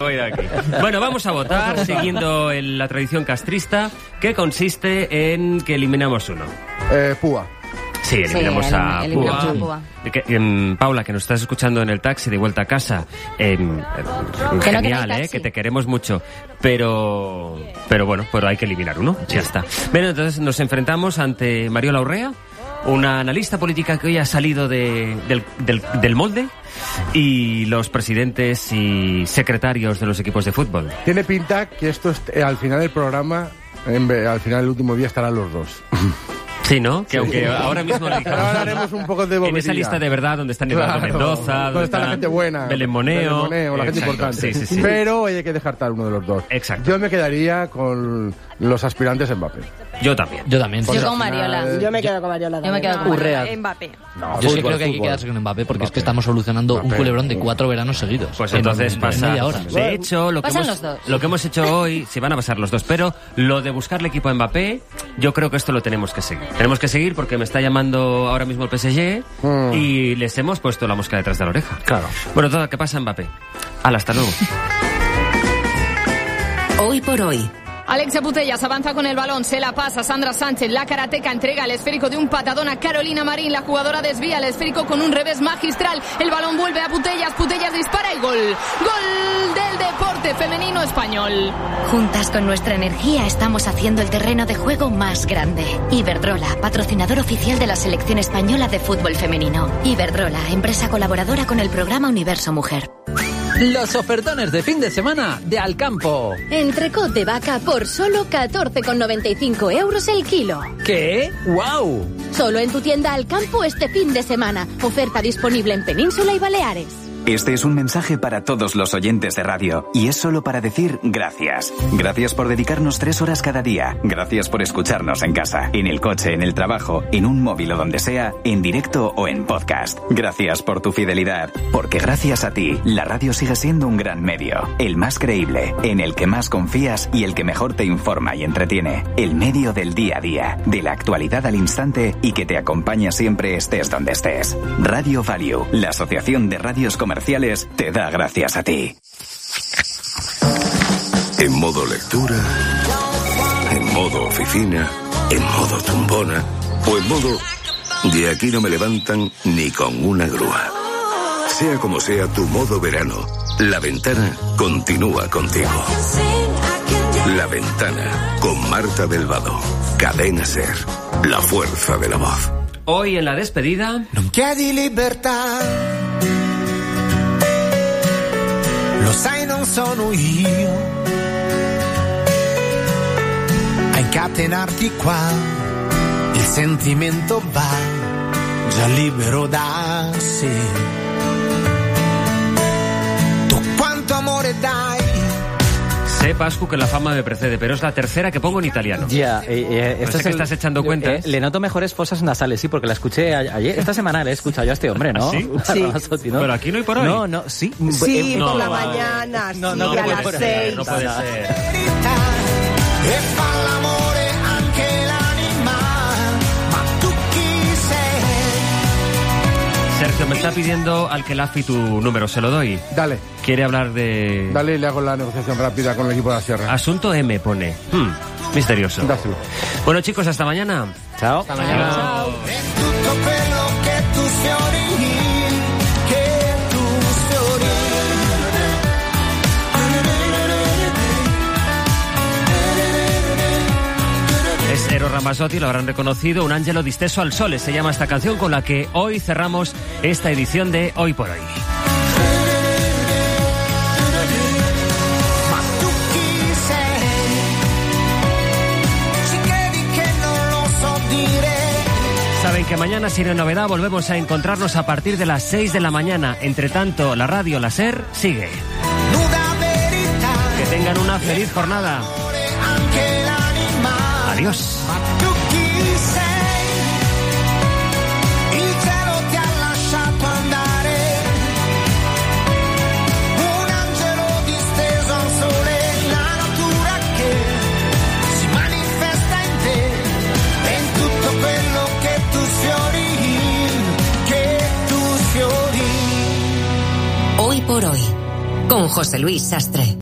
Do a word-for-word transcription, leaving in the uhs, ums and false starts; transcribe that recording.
voy de aquí. Bueno, vamos a votar siguiendo el, la tradición castrista, que consiste en que eliminamos uno. Eh, Púa. Sí, eliminamos sí, a el, Púa. a Púa. Que, em, Paula, que nos estás escuchando en el taxi de vuelta a casa, em, em, Que no genial, queráis eh, taxi. que te queremos mucho, pero pero bueno, pero hay que eliminar uno, ya está. Bueno, entonces nos enfrentamos ante Mariola Urrea, una analista política que hoy ha salido de, del, del, del molde, y los presidentes y secretarios de los equipos de fútbol. Tiene pinta que esto es, eh, al final del programa, en vez- al final del último día estarán los dos. Sí, ¿no? Que aunque ahora mismo le Pero ahora haremos un poco de en bobería. esa lista de verdad donde están Eduardo Claro, Mendoza, donde está la gente buena, Belén Moneo, Belén Moneo, la gente exacto, importante. sí, sí, sí. Pero hay que descartar uno de los dos. Exacto. Yo me quedaría con los aspirantes a Mbappé. Yo también. Yo también. Yo Porque con al final- Mariola. Yo me quedo con Mariola. Yo me quedo con Urrea. Mbappé. No, Yo sí fútbol, creo que hay que fútbol. quedarse con Mbappé porque es que Mbappé. estamos solucionando un Mbappé. culebrón de cuatro veranos seguidos. Pues En- entonces en pasa. media hora. De hecho, lo que, Pasan hemos, los dos. lo que hemos hecho hoy, se van a pasar los dos, pero lo de buscarle equipo a Mbappé, yo creo que esto lo tenemos que seguir. Tenemos que seguir porque me está llamando ahora mismo el P S G Mm. y les hemos puesto la mosca detrás de la oreja. Claro. Bueno, todo, ¿qué pasa, Mbappé? Hala, hasta luego. Hoy por hoy. Alexia Putellas avanza con el balón, se la pasa Sandra Sánchez, la karateca entrega el esférico de un patadón a Carolina Marín, la jugadora desvía el esférico con un revés magistral, el balón vuelve a Putellas, Putellas dispara y gol, gol del deporte femenino español. Juntas con nuestra energía estamos haciendo el terreno de juego más grande. Iberdrola, patrocinador oficial de la selección española de fútbol femenino. Iberdrola, empresa colaboradora con el programa Universo Mujer. Los ofertones de fin de semana de Alcampo. Entrecot de vaca por solo catorce con noventa y cinco euros el kilo. ¿Qué? ¡Wow! Solo en tu tienda Alcampo este fin de semana. Oferta disponible en Península y Baleares. Este es un mensaje para todos los oyentes de radio y es solo para decir gracias. Gracias por dedicarnos tres horas cada día. Gracias por escucharnos en casa, en el coche, en el trabajo, en un móvil o donde sea, en directo o en podcast. Gracias por tu fidelidad, porque gracias a ti, la radio sigue siendo un gran medio. El más creíble, en el que más confías y el que mejor te informa y entretiene. El medio del día a día, de la actualidad al instante y que te acompaña siempre estés donde estés. Radio Value, la asociación de radios comerciales, te da gracias a ti. En modo lectura, en modo oficina, en modo tumbona o en modo de aquí no me levantan ni con una grúa. Sea como sea tu modo verano, La Ventana continúa contigo. La Ventana con Marta del Vado. Cadena Ser, la fuerza de la voz. Hoy en la despedida... Non chiedi libertà, lo sai non sono io a incatenarti qua, il sentimento va già libero da sé. Tu quanto amore dai. Sé, Pascu, que la fama me precede, pero es la tercera que pongo en italiano. Ya, eh, eh, No esto sé es que el- estás echando cuentas. eh, le noto mejores fosas nasales, sí, porque la escuché a- ayer. Esta semana le he escuchado yo a este hombre, ¿no? ¿Ah, sí? A Sí. Ramazotti, ¿no? Pero aquí no hay por hoy. No, no, sí. Sí, Eh, por no, la no, mañana, no, sí, no, a no las puede seis. ser, No puede ser. E fa l'amore anche l'anima, ma tu chi sei? Sergio, me está pidiendo al que Lafi tu número, se lo doy. Dale, Quiere hablar de... dale y le hago la negociación rápida con el equipo de la Sierra. Asunto M, pone. Hmm, misterioso. Dáselo. Bueno, chicos, hasta mañana. Chao. Tutto quello che tu fiori, che tu fiori. Es Eros Ramazzotti, lo habrán reconocido, un ángelo disteso al sole. Se llama esta canción con la que hoy cerramos esta edición de Hoy por Hoy. Ma tu chi sei? Ci credi che non lo so dire? Saben que mañana, sin novedad, volvemos a encontrarnos a partir de las seis de la mañana. Entre tanto, la radio, la SER, sigue. Nuda verità, Que tengan una feliz jornada. anche l'anima. Adiós. Ma tu chi sei? Il cielo ti ha lasciato andare. Un angelo disteso al sole, la natura che si manifesta in te e in tutto quello che tu fiori, che tu fiori. Hoy por hoy. Con José Luis Sastre.